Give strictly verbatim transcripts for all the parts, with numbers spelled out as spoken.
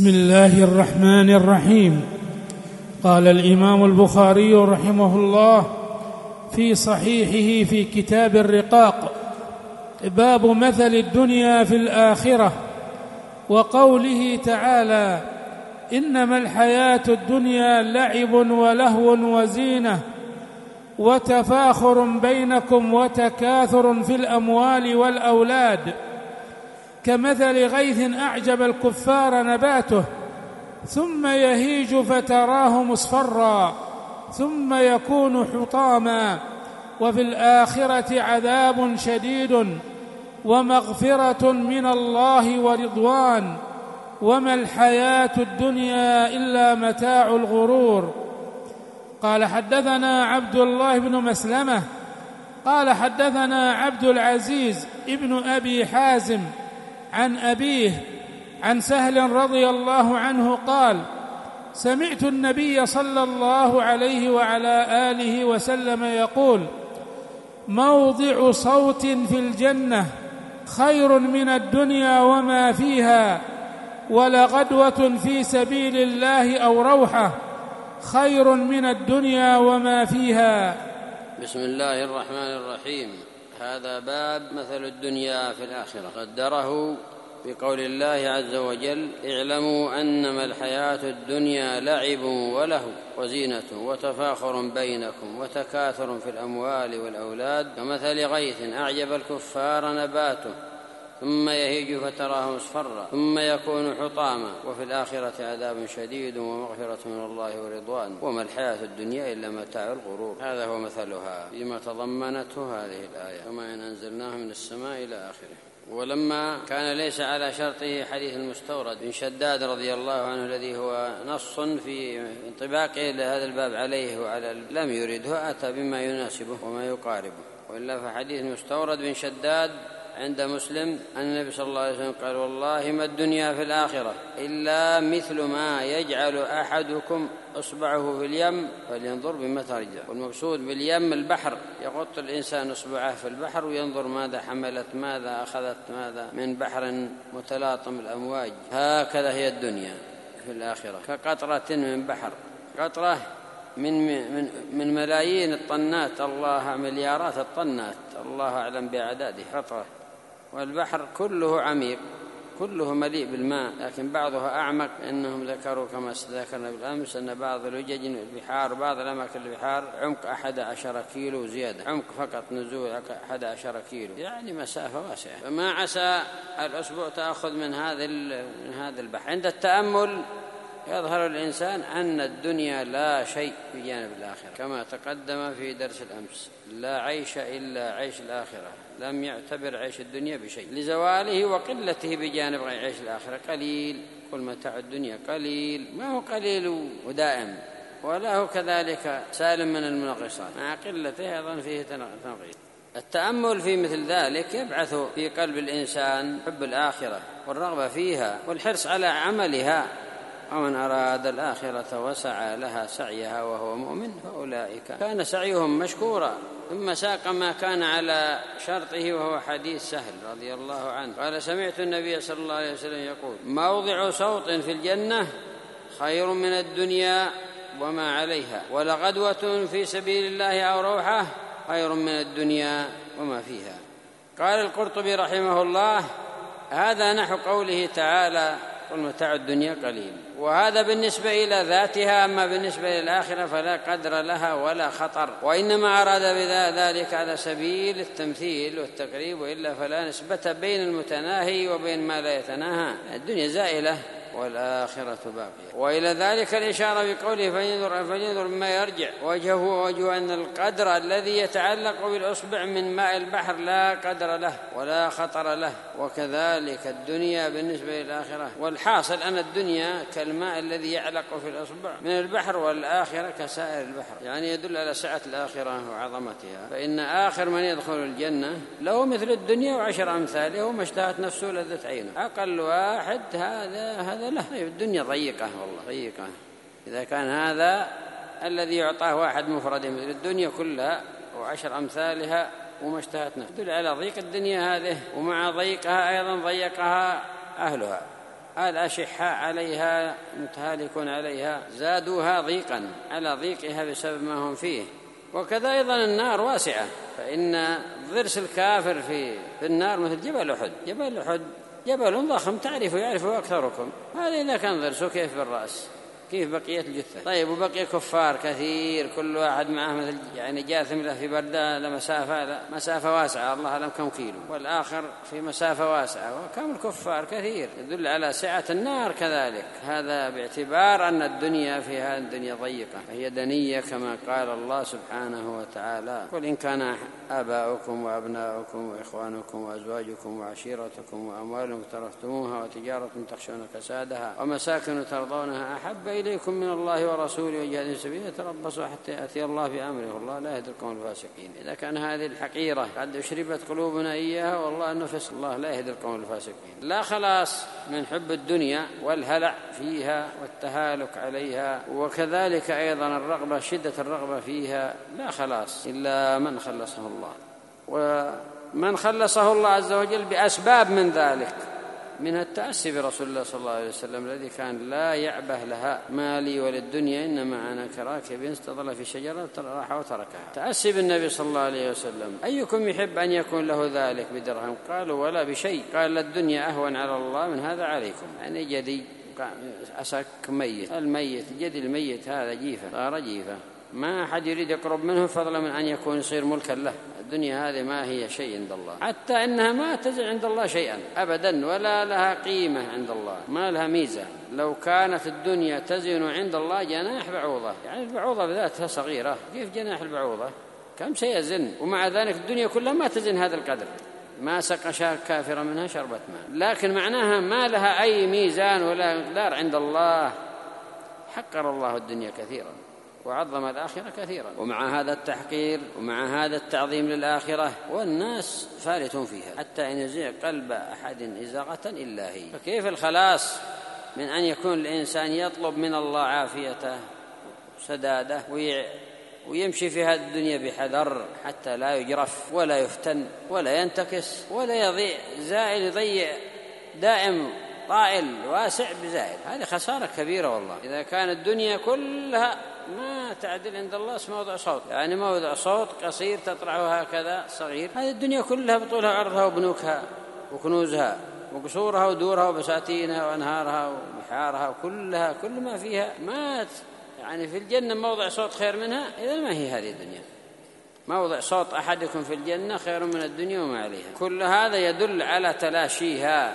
بسم الله الرحمن الرحيم. قال الإمام البخاري رحمه الله في صحيحه في كتاب الرقاق: باب مثل الدنيا في الآخرة، وقوله تعالى: إنما الحياة الدنيا لعب ولهو وزينة وتفاخر بينكم وتكاثر في الأموال والأولاد، كمثل غيث أعجب الكفار نباته ثم يهيج فتراه مصفرا ثم يكون حطاما، وفي الآخرة عذاب شديد ومغفرة من الله ورضوان، وما الحياة الدنيا إلا متاع الغرور. قال: حدثنا عبد الله بن مسلمة قال حدثنا عبد العزيز ابن أبي حازم عن أبيه عن سهل رضي الله عنه قال: سمعت النبي صلى الله عليه وعلى آله وسلم يقول: موضع صوت في الجنة خير من الدنيا وما فيها، ولغدوة في سبيل الله أو روحة خير من الدنيا وما فيها. بسم الله الرحمن الرحيم. هذا باب مثل الدنيا في الآخرة، قدره بقول الله عز وجل: اعلموا أنما الحياة الدنيا لعب ولهو وزينة وتفاخر بينكم وتكاثر في الأموال والأولاد، كمثل غيث أعجب الكفار نباته ثم يهيج فتراه مصفرا ثم يكون حطاما، وفي الآخرة عذاب شديد ومغفرة من الله ورضوان، وما الحياة الدنيا إلا متاع الغرور. هذا هو مثلها فيما تضمنته هذه الآية: وما إن أنزلناه من السماء إلى آخره. ولما كان ليس على شرطه حديث المستورد بن شداد رضي الله عنه الذي هو نص في انطباقه لهذا الباب عليه وعلى لم يرده، أتى بما يناسبه وما يقاربه. وإلا فحديث المستورد بن شداد عند مسلم أن النبي صلى الله عليه وسلم قال: والله ما الدنيا في الآخرة إلا مثل ما يجعل أحدكم أصبعه في اليم فلينظر بما ترجع. والمقصود باليم البحر، يغط الإنسان أصبعه في البحر وينظر ماذا حملت، ماذا أخذت، ماذا من بحر متلاطم الأمواج. هكذا هي الدنيا في الآخرة، كقطرة من بحر، قطرة من من من ملايين الطنات، الله مليارات الطنات، الله أعلم بأعداده، قطرة. والبحر كله عميق، كله مليء بالماء، لكن بعضها أعمق. إنهم ذكروا كما ذكرنا بالأمس أن بعض الوجج البحار، بعض الأماكن البحار عمق أحد عشر كيلو زيادة، عمق فقط نزول أحد عشر كيلو، يعني مسافة واسعة. فما عسى الأسبوع تأخذ من هذا من هذا البحر. عند التأمل يظهر الإنسان أن الدنيا لا شيء بجانب الآخرة، كما تقدم في درس الأمس: لا عيش إلا عيش الآخرة، لم يعتبر عيش الدنيا بشيء لزواله وقلته بجانب عيش الآخرة. قليل، كل متاع الدنيا قليل، ما هو قليل ودائم، ولا هو كذلك سالم من المنغصات، مع قلته أيضا فيه تنغيص. التأمل في مثل ذلك يبعث في قلب الإنسان حب الآخرة والرغبة فيها والحرص على عملها. ومن أراد الآخرة وسعى لها سعيها وهو مؤمن فأولئك كان سعيهم مشكورا. ثم ساق ما كان على شرطه وهو حديث سهل رضي الله عنه قال: سمعت النبي صلى الله عليه وسلم يقول: موضع صوت في الجنة خير من الدنيا وما عليها، ولغدوة في سبيل الله أو روحة خير من الدنيا وما فيها. قال القرطبي رحمه الله: هذا نحو قوله تعالى: قل متاع الدنيا قليل. وهذا بالنسبة إلى ذاتها، أما بالنسبة للآخرة فلا قدر لها ولا خطر، وإنما أراد بذلك على سبيل التمثيل والتقريب، وإلا فلا نسبة بين المتناهي وبين ما لا يتناهى. الدنيا زائلة والآخرة باقية. وإلى ذلك الإشارة بقوله: فلينظر فلينظر مما يرجع وجهه وجه أن القدر الذي يتعلق بالأصبع من ماء البحر لا قدر له ولا خطر له، وكذلك الدنيا بالنسبة للآخرة. والحاصل أن الدنيا كالماء الذي يعلق في الأصبع من البحر، والآخرة كسائر البحر، يعني يدل على سعة الآخرة وعظمتها. فإن آخر من يدخل الجنة له مثل الدنيا وعشر أمثاله، وما اشتهت نفسه لذت عينه. أقل واحد هذا هذا له. الدنيا ضيقة والله ضيقة. إذا كان هذا الذي يعطاه واحد مفرد مثل الدنيا كلها وعشر أمثالها وما اشتهت نفسه، يدل على ضيق الدنيا هذه، ومع ضيقها أيضا ضيقها أهلها. الأشحاء عليها متهالكون عليها زادوها ضيقا على ضيقها بسبب ما هم فيه. وكذا أيضا النار واسعة، فإن ضرس الكافر في النار مثل جبل أحد. جبل أحد جبل ضخم تعرفه يعرفه أكثركم، هذا إذا كان ضرسه كيف بالرأس، كيف بقية الجثة؟ طيب وبقي كفار كثير كل واحد معه مثل يعني جاثم له في بردة لمسافة مسافة واسعة، الله أعلم كم كيلو، والآخر في مسافة واسعة، وكم الكفار كثير، يدل على سعة النار كذلك. هذا باعتبار أن الدنيا فيها الدنيا ضيقة، فهي دنية كما قال الله سبحانه وتعالى: قل إن كان آباؤكم وأبناؤكم وإخوانكم وأزواجكم وعشيرتكم وأموال اقترفتموها وتجارة تخشون كسادها ومساكن ترضونها أحب إليكم من الله ورسوله وجهاد في سبيله تربصوا حتى يأتي الله بأمره والله لا يهدي القوم الفاسقين. إذا كان هذه الحقيرة قد أشربت قلوبنا إياها والله أنه فسق، الله لا يهدي القوم الفاسقين. لا خلاص من حب الدنيا والهلع فيها والتهالك عليها، وكذلك أيضا الرغبة شدة الرغبة فيها، لا خلاص إلا من خلصه الله، ومن خلصه الله عز وجل بأسباب من ذلك، من التأسي برسول الله صلى الله عليه وسلم الذي كان لا يعبه لها مالي وللدنيا إنما أنا كراكب استظل في شجرة راح وتركها. تأسي بالنبي صلى الله عليه وسلم: أيكم يحب أن يكون له ذلك بدرهم؟ قالوا: ولا بشيء. قال: الدنيا أهون على الله من هذا عليكم. يعني جدي أسك ميت، الميت جدي الميت هذا جيفة، صار جيفة، ما أحد يريد يقرب منه فضلا من أن يكون يصير ملكا له. الدنيا هذه ما هي شيء عند الله، حتى إنها ما تزن عند الله شيئا أبدا، ولا لها قيمة عند الله، ما لها ميزة. لو كانت الدنيا تزن عند الله جناح بعوضة، يعني البعوضة بذاتها صغيرة، كيف جناح البعوضة كم سيزن؟ ومع ذلك الدنيا كلها ما تزن هذا القدر، ما سقى شاة كافرة منها شربة ماء، لكن معناها ما لها أي ميزان ولا مقدار عند الله. حقر الله الدنيا كثيرا وعظم الآخرة كثيرا، ومع هذا التحقير ومع هذا التعظيم للآخرة والناس فارتون فيها، حتى إن يزيغ قلب أحد إزاغة إلا هي. فكيف الخلاص من أن يكون الإنسان يطلب من الله عافيته سداده ويمشي في هذه الدنيا بحذر حتى لا يجرف ولا يفتن ولا ينتكس ولا يضيع زائل، يضيع دائم طائل واسع بزائل، هذه خسارة كبيرة والله. إذا كانت الدنيا كلها ما تعدل عند الله اسم موضع صوت، يعني موضع صوت قصير تطرحه هكذا صغير، هذه الدنيا كلها بطولها عرضها وبنوكها وكنوزها وقصورها ودورها وبساتينها وأنهارها وبحارها وكلها كل ما فيها ما يعني في الجنة موضع صوت خير منها، إذا ما هي هذه الدنيا. موضع صوت أحدكم في الجنة خير من الدنيا وما عليها. كل هذا يدل على تلاشيها،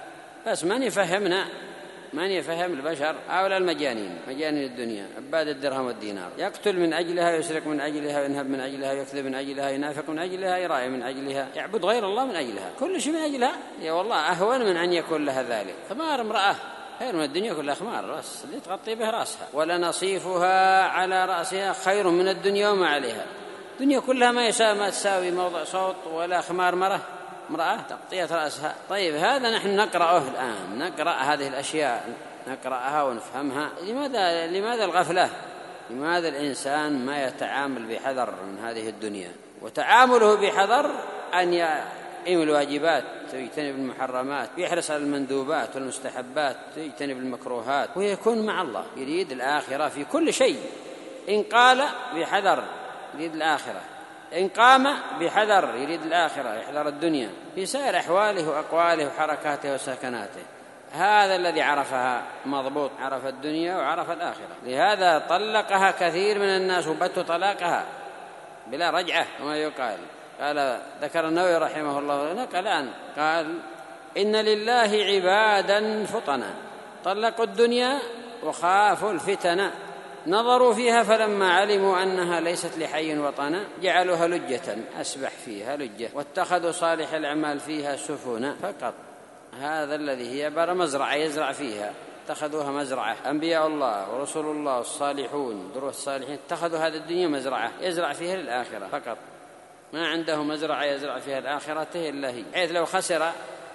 بس من يفهمنا من يفهم البشر هؤلاء المجانين، مجانين الدنيا، عباد الدرهم والدينار، يقتل من أجلها، يسرق من أجلها، ينهب من أجلها، يكذب من أجلها، ينافق من أجلها، يراعي من أجلها، يعبد غير الله من أجلها، كل شيء من أجلها. يا والله أهون من أن يكون لها ذلك. خمار امرأة خير من الدنيا كلها، خمار بس اللي تغطي به رأسها، ولا نصيفها على رأسها خير من الدنيا وما عليها. الدنيا كلها ما يساوي ما تساوي موضع صوت ولا خمار مرة امرأة تغطية رأسها. طيب هذا نحن نقرأه الآن، نقرأ هذه الأشياء نقرأها ونفهمها. لماذا لماذا الغفلة؟ لماذا الإنسان ما يتعامل بحذر من هذه الدنيا؟ وتعامله بحذر أن يقيم الواجبات ويجتنب المحرمات، ويحرص على المندوبات والمستحبات ويجتنب المكروهات، ويكون مع الله، يريد الآخرة في كل شيء. إن قال بحذر يريد الآخرة، إن قام بحذر يريد الآخرة، يحذر الدنيا في سائر أحواله وأقواله وحركاته وسكناته. هذا الذي عرفها مضبوط، عرف الدنيا وعرف الآخرة. لهذا طلقها كثير من الناس وبتوا طلاقها بلا رجعة وما يقال. قال ذكر النووي رحمه الله لنا الآن قال: إن لله عبادا فطنا طلقوا الدنيا وخافوا الفتن، نظروا فيها فلما علموا أنها ليست لحي وطنا جعلوها لجة، أسبح فيها لجة، واتخذوا صالح الأعمال فيها سفنا فقط. هذا الذي هي عبارة مزرعة يزرع فيها، اتخذوها مزرعة. أنبياء الله ورسول الله الصالحون دروس الصالحين اتخذوا هذه الدنيا مزرعة يزرع فيها للآخرة فقط، ما عنده مزرعة يزرع فيها الآخرة إلا هي، حيث لو خسر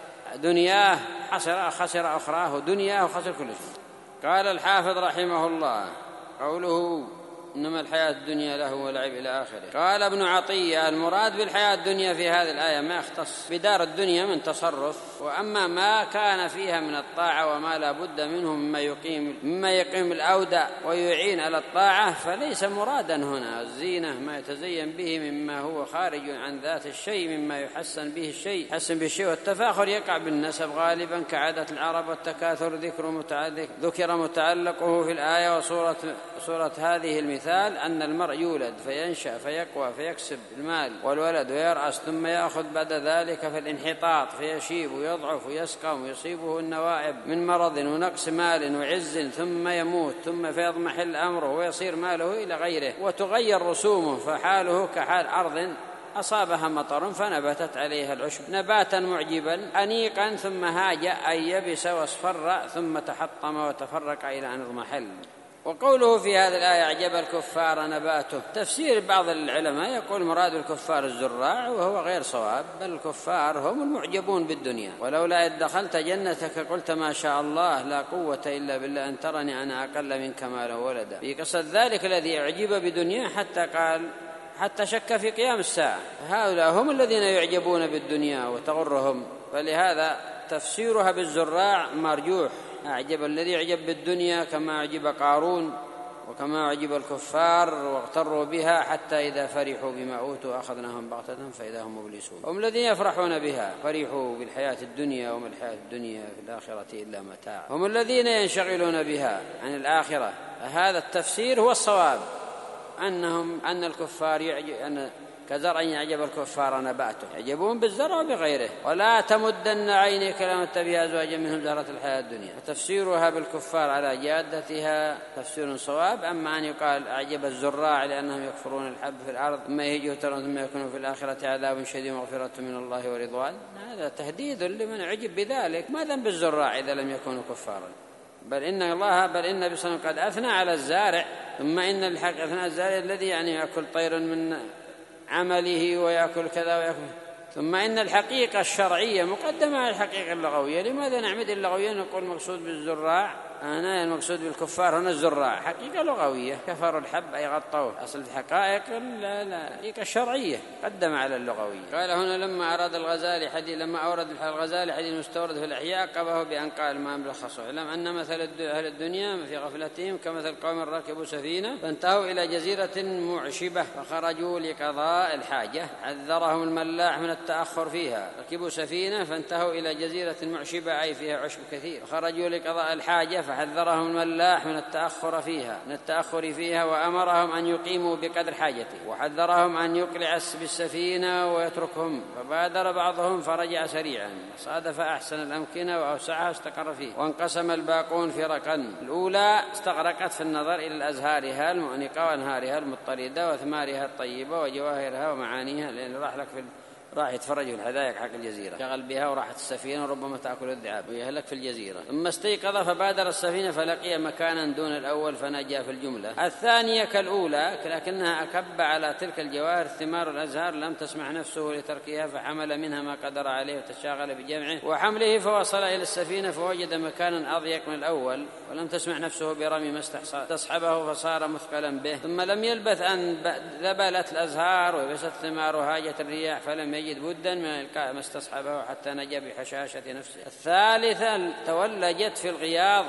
دنياه خسر خسر أخراه ودنياه وخسر كل شيء. قال الحافظ رحمه الله: قوله إنما الحياة الدنيا له ولعب إلى آخره. قال ابن عطية: المراد بالحياة الدنيا في هذه الآية ما يختص بدار الدنيا من تصرف وأما ما كان فيها من الطاعة وما لا بد منه مما يقيم مما يقيم الأودة ويعين على الطاعة فليس مرادا هنا. الزينة ما يتزين به مما هو خارج عن ذات الشيء مما يحسن به الشيء يحسن به الشيء. والتفاخر يقع بالنسب غالبا كعادة العرب، والتكاثر ذكر متعلق ذكر متعلقه في الآية. وصورة صورة هذه المثال أن المرء يولد فينشأ فيقوى فيكسب المال والولد ويرأس، ثم يأخذ بعد ذلك في الانحطاط فيشيب ويضعف ويسقم ويصيبه النوائب من مرض ونقص مال وعز، ثم يموت، ثم فيضمحل أمره ويصير ماله إلى غيره وتغير رسومه، فحاله كحال أرض أصابها مطر فنبتت عليها العشب نباتا معجبا أنيقا، ثم هاج أي يبس واصفر، ثم تحطم وتفرق إلى أن اضمحل. وقوله في هذه الآية أعجب الكفار نباته، تفسير بعض العلماء يقول مراد الكفار الزراع، وهو غير صواب، بل الكفار هم المعجبون بالدنيا. ولولا إذ دخلت جنتك قلت ما شاء الله لا قوة إلا بالله أن ترني أنا أقل منك مالا وولدا. في قصة ذلك الذي أعجب بدنيا حتى قال حتى شك في قيام الساعة، هؤلاء هم الذين يعجبون بالدنيا وتغرهم، فلهذا تفسيرها بالزراع مرجوح. أعجب الذي يعجب بالدنيا كما أعجب قارون وكما أعجب الكفار واغتروا بها حتى إذا فرحوا بما أوتوا أخذناهم بغتة فإذا هم مبلسون. هم الذين يفرحون بها، فرحوا بالحياة الدنيا وما الحياة الدنيا في الآخرة إلا متاع. هم الذين ينشغلون بها عن الآخرة. هذا التفسير هو الصواب، أنهم أن الكفار يعجب أن كزرع يعجب الكفار نباته، يعجبون بالزرع وبغيره. ولا تمدن عينيك لما تبي أزواجا منهم زهرة الحياة الدنيا. فتفسيرها بالكفار على جادتها تفسير صواب. أما أن يقال أعجب الزراع لأنهم يكفرون الحب في الأرض ثم يهيجوا ترى ثم يكونوا في الآخرة عذاب شديد ومغفرة من الله ورضوان، هذا تهديد لمن عجب بذلك. ما ذنب الزراع إذا لم يكونوا كفارا؟ بل إن الله بل إن النبي صلى الله عليه وسلم قد أثنى على الزارع، ثم إن الحق أثنى الزارع الذي يعني يأكل طير من عمله ويأكل كذا ويأكل. ثم إن الحقيقة الشرعية مقدمة على الحقيقة اللغوية. لماذا نعمد اللغوية نقول مقصود بالزراع أنا المقصود بالكفار هنا الزراع؟ حقيقة لغوية، كفروا الحب أي غطوه. أصل الحقائق لا لا الحقيقة الشرعية قدم على اللغوية. قال هنا لما أراد الغزالي حديث لما أورد الغزالي حديث المستورد في الأحياء قبه بأن قال ما ملخصه اعلم أن مثل أهل الدنيا في غفلتهم كمثل قوم ركبوا سفينة فانتهوا إلى جزيرة معشبة فخرجوا لقضاء الحاجة حذرهم الملاح من التأخر فيها. ركبوا سفينة فانتهوا إلى جزيرة معشبة أي فيها عشب كثير، فخرجوا لقضاء الحاجة فحذرهم الملاح من التأخر فيها من التأخر فيها وأمرهم أن يقيموا بقدر حاجته، وحذرهم أن يقلع بالسفينة ويتركهم. فبادر بعضهم فرجع سريعا، صادف أحسن الأمكنة وأوسعها استقر فيه. وانقسم الباقون فرقا، الأولى استغرقت في النظر إلى أزهارها المؤنقة وأنهارها المضطردة وثمارها الطيبة وجواهرها ومعانيها، لأن راح لك في راح يتفرج في الحدائق حق الجزيرة، شغل بها وراحت السفينة وربما تأكل الذئاب ويهلك في الجزيرة. ثم استيقظ فبادر السفينة فلقي مكانا دون الأول فنجا في الجملة. الثانية كالأولى لكنها أكب على تلك الجواهر ثمار الأزهار لم تسمح نفسه لتركها فحمل منها ما قدر عليه وتشاغل بجمعه وحمله فوصل إلى السفينة فوجد مكانا أضيق من الأول ولم تسمح نفسه برمي ما استصحبه فصار مثقلا به. ثم لم يلبث أن ذبلت الأزهار وبست ثمار هاجت الرياح فلم يجد بدا من إلقاء ما استصحبه حتى نجا بحشاشة نفسه. الثالثة تولجت في الغياض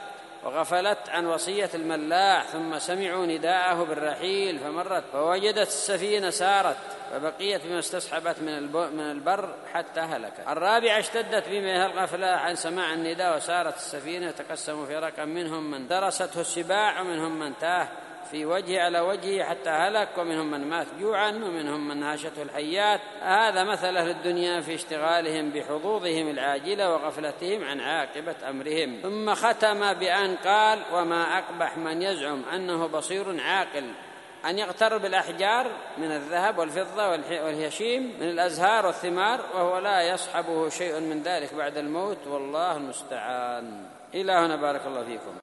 وغفلت عن وصية الملاح ثم سمعوا نداءه بالرحيل فمرت فوجدت السفينة سارت فبقيت بما استصحبت من البر حتى هلكت. الرابعة اشتدت بما الغفلة عن سماع النداء وسارت السفينة تقسموا فرقا منهم من درسته السباع ومنهم من تاه في وجهه على وجهه حتى هلك ومنهم من مات جوعا ومنهم من هاشته الحيات. هذا مثل أهل الدنيا في اشتغالهم بحظوظهم العاجلة وغفلتهم عن عاقبة أمرهم. ثم ختم بأن قال وما أقبح من يزعم أنه بصير عاقل أن يغتر بالأحجار من الذهب والفضة والهشيم من الأزهار والثمار وهو لا يصحبه شيء من ذلك بعد الموت والله المستعان. إلى هنا بارك الله فيكم.